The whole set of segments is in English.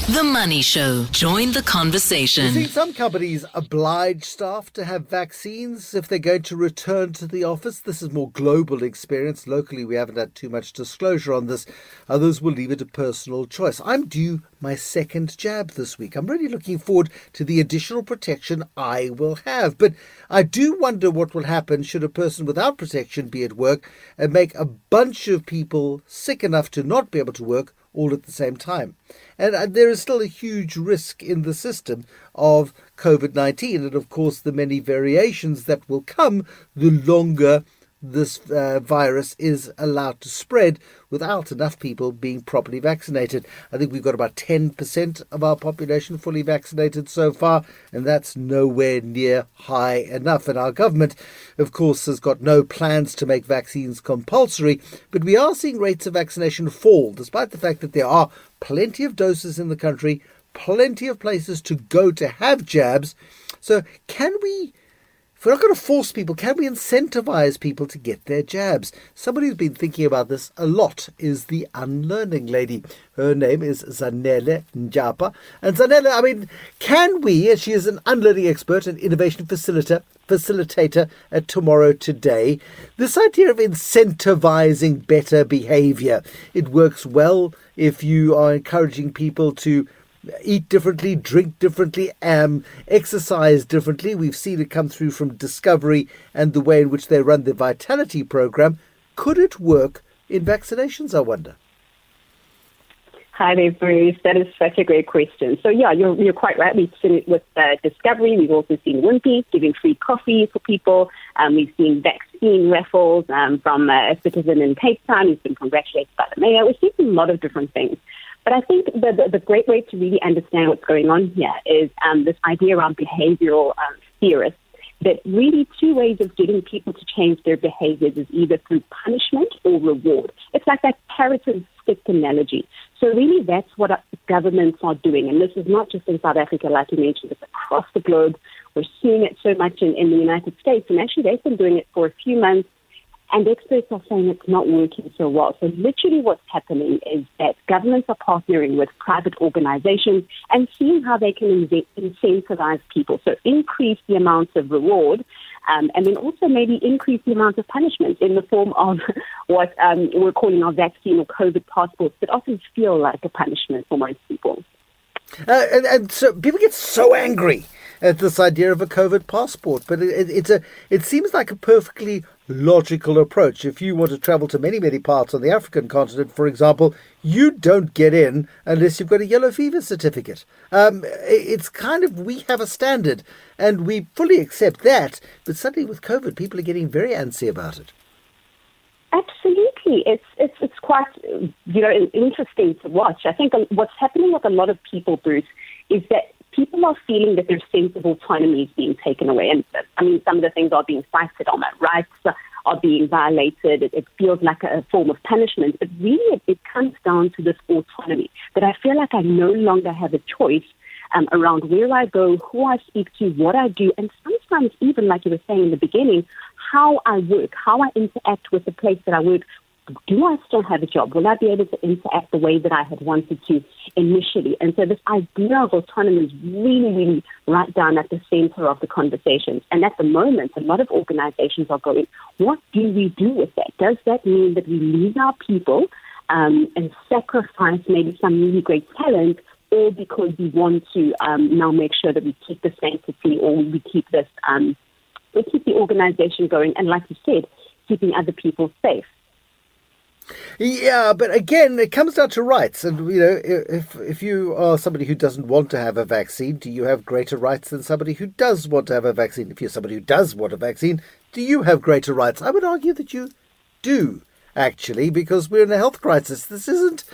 The Money Show. Join the conversation. You see, some companies oblige staff to have vaccines if they're going to return to the office. This is more global experience. Locally, we haven't had too much disclosure on this. Others will leave it to personal choice. I'm due my second jab this week. I'm really looking forward to the additional protection I will have. But I do wonder what will happen should a person without protection be at work and make a bunch of people sick enough to not be able to work all at the same time. And there is still a huge risk in the system of COVID-19 and, of course, the many variations that will come the longer this virus is allowed to spread without enough people being properly vaccinated. I think we've got about 10% of our population fully vaccinated so far, and that's nowhere near high enough. And our government, of course, has got no plans to make vaccines compulsory, but we are seeing rates of vaccination fall, despite the fact that there are plenty of doses in the country, plenty of places to go to have jabs. So can we... If we're not going to force people, can we incentivize people to get their jabs? Somebody who's been thinking about this a lot is the unlearning lady. Her name is Zanele Njapa. And Zanele, can we, as she is an unlearning expert and innovation facilitator at Tomorrow Today, this idea of incentivizing better behavior, it works well if you are encouraging people to eat differently, drink differently, exercise differently. We've seen it come through from Discovery and the way in which they run the Vitality program. Could it work in vaccinations, I wonder? Hi there, Bruce. That is such a great question. So, yeah, you're quite right. We've seen it with Discovery. We've also seen Wimpy giving free coffee for people. We've seen vaccine raffles from a citizen in Cape Town who's been congratulated by the mayor. We've seen a lot of different things. But I think the great way to really understand what's going on here is this idea around behavioral theorists, that really two ways of getting people to change their behaviors is either through punishment or reward. It's like that carrot and stick analogy. So really that's what governments are doing. And this is not just in South Africa, like you mentioned, it's across the globe. We're seeing it so much in the United States. And actually they've been doing it for a few months. And experts are saying it's not working so well. So literally what's happening is that governments are partnering with private organizations and seeing how they can incentivize people. So increase the amounts of reward and then also maybe increase the amount of punishment in the form of what we're calling our vaccine or COVID passports that often feel like a punishment for most people. And so people get so angry at this idea of a COVID passport, but it seems like a perfectly logical approach. If you want to travel to many, many parts on the African continent, for example, you don't get in unless you've got a yellow fever certificate. It's kind of, we have a standard and we fully accept that, but suddenly with COVID, people are getting very antsy about it. Absolutely. It's quite, interesting to watch. I think what's happening with a lot of people, Bruce, is that people are feeling that their sense of autonomy is being taken away. And some of the things are being cited on that rights are being violated. It feels like a form of punishment. But really, it comes down to this autonomy, that I feel like I no longer have a choice around where I go, who I speak to, what I do, and sometimes even, like you were saying in the beginning, how I work, how I interact with the place that I work. Do I still have a job? Will I be able to interact the way that I had wanted to initially? And so this idea of autonomy is really, really right down at the center of the conversations. And at the moment, a lot of organizations are going, what do we do with that? Does that mean that we lose our people and sacrifice maybe some really great talent, or because we want to now make sure that we keep the sanctity, or we keep this, we keep the organization going, and like you said, keeping other people safe? Yeah, but again, it comes down to rights. And, if you are somebody who doesn't want to have a vaccine, do you have greater rights than somebody who does want to have a vaccine? If you're somebody who does want a vaccine, do you have greater rights? I would argue that you do, actually, because we're in a health crisis. This isn't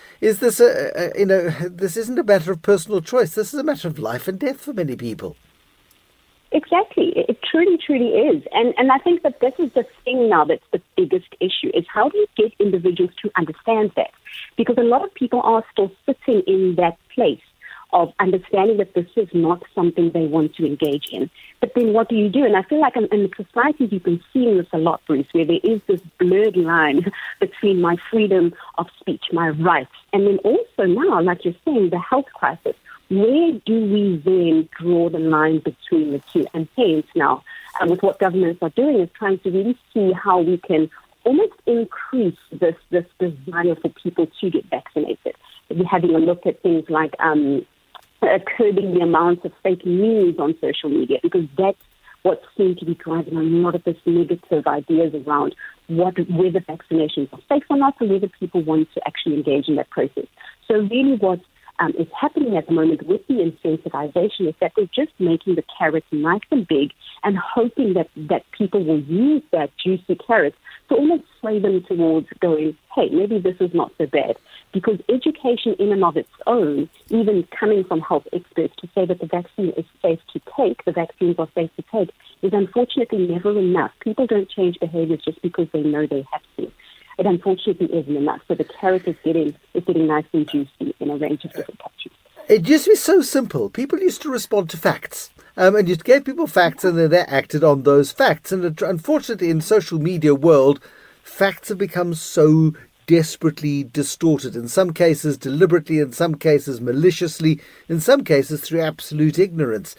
a matter of personal choice. This is a matter of life and death for many people. Exactly. It truly, truly is. And I think that this is the thing now that's the biggest issue, is how do you get individuals to understand that? Because a lot of people are still sitting in that place of understanding that this is not something they want to engage in. But then what do you do? And I feel like in societies you've been seeing this a lot, Bruce, where there is this blurred line between my freedom of speech, my rights, and then also now, like you're saying, the health crisis. Where do we then draw the line between the two? And hence now, with what governments are doing, is trying to really see how we can almost increase this desire for people to get vaccinated. We're having a look at things like curbing the amount of fake news on social media, because that's what seems to be driving a lot of this negative ideas around whether vaccinations are safe or not, or whether people want to actually engage in that process. So really what is happening at the moment with the incentivization is that they're just making the carrot nice and big and hoping that people will use that juicy carrot to almost sway them towards going, hey, maybe this is not so bad. Because education in and of its own, even coming from health experts to say that the vaccine is safe to take, the vaccines are safe to take, is unfortunately never enough. People don't change behaviors just because they know they have to. It unfortunately isn't enough. So the carrot is getting nice and juicy in a range of different countries. It used to be so simple. People used to respond to facts. And you gave people facts and then they acted on those facts. And unfortunately, in social media world, facts have become so desperately distorted, in some cases deliberately, in some cases maliciously, in some cases through absolute ignorance.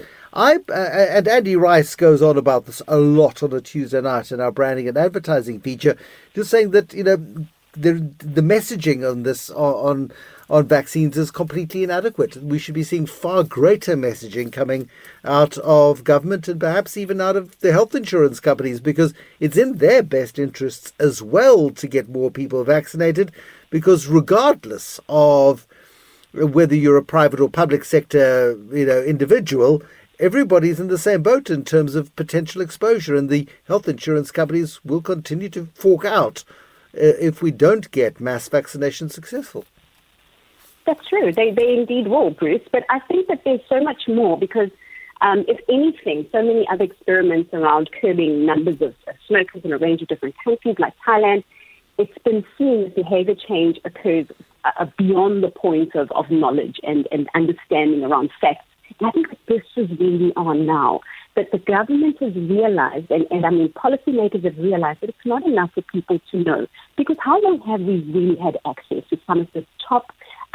And Andy Rice goes on about this a lot on a Tuesday night in our branding and advertising feature, just saying that, the messaging on this on vaccines is completely inadequate. We should be seeing far greater messaging coming out of government and perhaps even out of the health insurance companies, because it's in their best interests as well to get more people vaccinated, because regardless of whether you're a private or public sector, individual, everybody's in the same boat in terms of potential exposure, and the health insurance companies will continue to fork out if we don't get mass vaccination successful. That's true. They indeed will, Bruce. But I think that there's so much more because, if anything, so many other experiments around curbing numbers of smokers in a range of different countries like Thailand, it's been seen that behavior change occurs beyond the point of knowledge and understanding around facts. And I think that this is where we are now. That the government has realized, and policymakers have realized that it's not enough for people to know. Because how long have we really had access to some of the top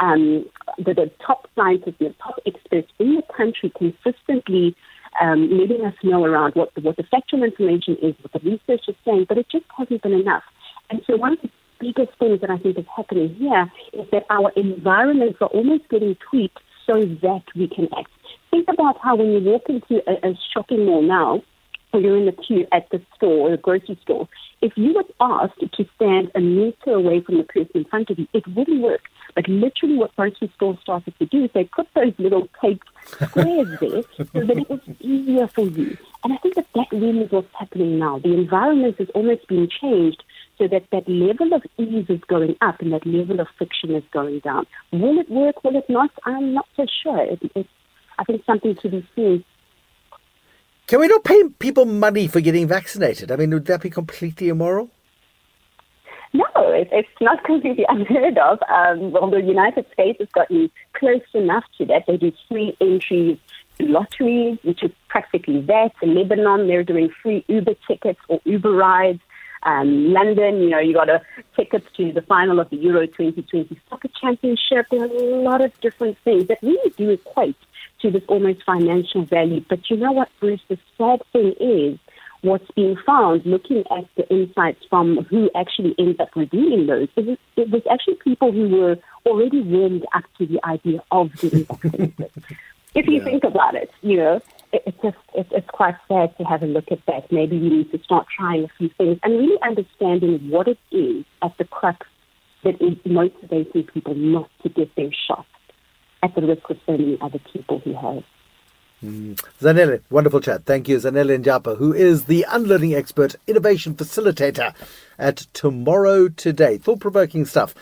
the top scientists and the top experts in the country consistently letting us know around what the factual information is, what the research is saying, but it just hasn't been enough. And so one of the biggest things that I think is happening here is that our environments are almost getting tweaked so that we can act. Think about how when you walk into a shopping mall now, or you're in the queue at the store or the grocery store, if you were asked to stand a meter away from the person in front of you, it wouldn't work. But literally what grocery stores started to do is they put those little taped squares there so that it was easier for you. And I think that really is what's happening now. The environment is almost being changed so that level of ease is going up and that level of friction is going down. Will it work? Will it not? I'm not so sure. It's I think something to be seen. Can we not pay people money for getting vaccinated? I mean, would that be completely immoral? No, it's not completely unheard of. Well, the United States has gotten close enough to that. They do free entries to lotteries, which is practically that. In Lebanon, they're doing free Uber tickets or Uber rides. London, you got tickets to the final of the Euro 2020 Soccer Championship. There are a lot of different things that really do equate to this almost financial value. But you know what, Bruce, the sad thing is what's being found, looking at the insights from who actually ends up redeeming those, it was actually people who were already warmed up to the idea of getting vaccinated. If you think about it, it's quite sad to have a look at that. Maybe we need to start trying a few things and really understanding what it is at the crux that is motivating people not to get their shot at the risk of so many other people who have. Zanele, wonderful chat. Thank you, Zanele Njapa, who is the unlearning expert, innovation facilitator at Tomorrow Today. Thought-provoking stuff.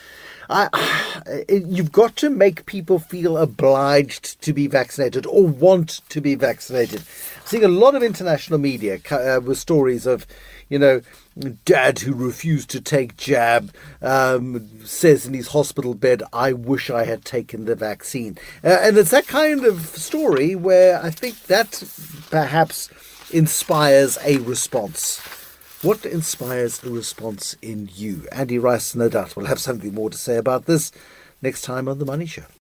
You've got to make people feel obliged to be vaccinated or want to be vaccinated. I'm seeing a lot of international media with stories of, dad who refused to take jab says in his hospital bed, I wish I had taken the vaccine. And it's that kind of story where I think that perhaps inspires a response. What inspires a response in you? Andy Rice, no doubt, will have something more to say about this next time on The Money Show.